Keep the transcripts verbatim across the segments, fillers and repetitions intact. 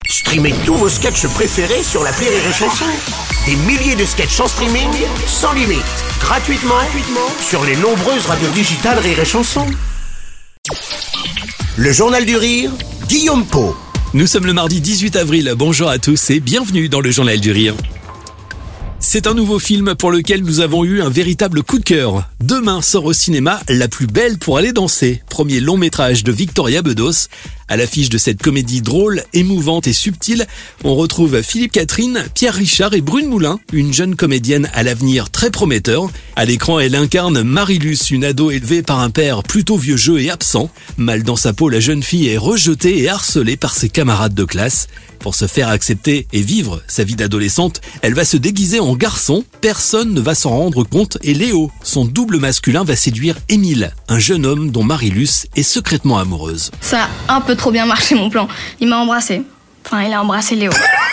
Streamez tous vos sketchs préférés sur l'appli Rire et Chanson. Des milliers de sketchs en streaming, sans limite, gratuitement, gratuitement sur les nombreuses radios digitales Rire et Chanson. Le Journal du Rire, Guillaume Pau. Nous sommes le mardi dix-huit avril, bonjour à tous et bienvenue dans le Journal du Rire. C'est un nouveau film pour lequel nous avons eu un véritable coup de cœur. Demain sort au cinéma La plus belle pour aller danser, premier long métrage de Victoria Bedos. À l'affiche de cette comédie drôle, émouvante et subtile, on retrouve Philippe Catherine, Pierre Richard et Brune Moulin, une jeune comédienne à l'avenir très prometteur. À l'écran, elle incarne Marie-Luce, une ado élevée par un père plutôt vieux jeu et absent. Mal dans sa peau, la jeune fille est rejetée et harcelée par ses camarades de classe. Pour se faire accepter et vivre sa vie d'adolescente, elle va se déguiser en garçon. Personne ne va s'en rendre compte et Léo, son double masculin, va séduire Émile, un jeune homme dont Marie-Luce est secrètement amoureuse. Ça a un peu trop bien marché mon plan. Il m'a embrassé. Enfin, il a embrassé Léo.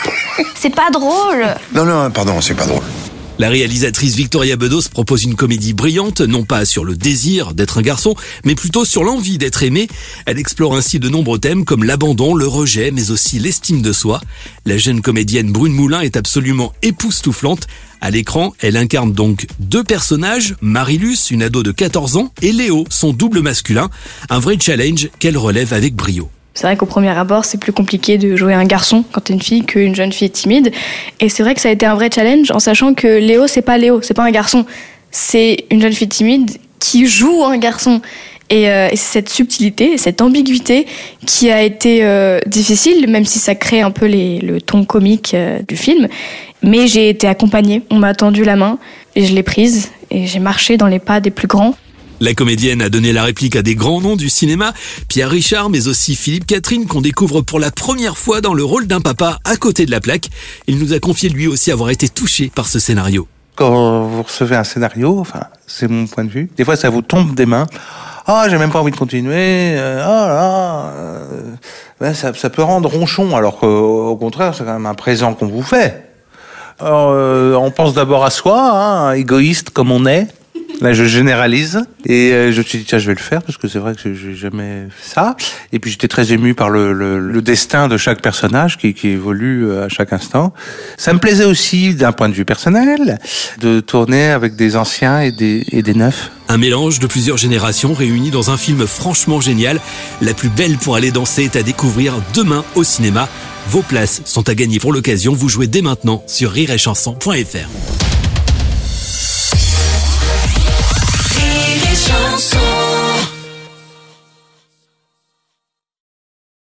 C'est pas drôle. Non, non, pardon, c'est pas drôle. La réalisatrice Victoria Bedos propose une comédie brillante, non pas sur le désir d'être un garçon, mais plutôt sur l'envie d'être aimé. Elle explore ainsi de nombreux thèmes comme l'abandon, le rejet, mais aussi l'estime de soi. La jeune comédienne Brune Moulin est absolument époustouflante. À l'écran, elle incarne donc deux personnages, Marie-Luce, une ado de quatorze ans, et Léo, son double masculin, un vrai challenge qu'elle relève avec brio. C'est vrai qu'au premier abord, c'est plus compliqué de jouer un garçon quand t'es une fille qu'une jeune fille timide. Et c'est vrai que ça a été un vrai challenge en sachant que Léo, c'est pas Léo, c'est pas un garçon. C'est une jeune fille timide qui joue un garçon. Et, euh, et c'est cette subtilité, cette ambiguïté qui a été euh, difficile, même si ça crée un peu les, le ton comique euh, du film. Mais j'ai été accompagnée, on m'a tendu la main et je l'ai prise et j'ai marché dans les pas des plus grands. La comédienne a donné la réplique à des grands noms du cinéma, Pierre Richard, mais aussi Philippe Catherine, qu'on découvre pour la première fois dans le rôle d'un papa à côté de la plaque. Il nous a confié lui aussi avoir été touché par ce scénario. Quand vous recevez un scénario, enfin, c'est mon point de vue, des fois ça vous tombe des mains. Ah, oh, j'ai même pas envie de continuer. Euh, oh là, euh, ben, ça, ça peut rendre ronchon, alors qu'au contraire, c'est quand même un présent qu'on vous fait. Alors, euh, on pense d'abord à soi, hein, égoïste comme on est. Là, je généralise et euh, je me suis dit tiens, je vais le faire parce que c'est vrai que j'ai jamais fait ça. Et puis j'étais très ému par le, le, le destin de chaque personnage qui, qui évolue à chaque instant. Ça me plaisait aussi d'un point de vue personnel de tourner avec des anciens et des, et des neufs. Un mélange de plusieurs générations réunies dans un film franchement génial. La plus belle pour aller danser est à découvrir demain au cinéma. Vos places sont à gagner pour l'occasion. Vous jouez dès maintenant sur rire et chanson point f r.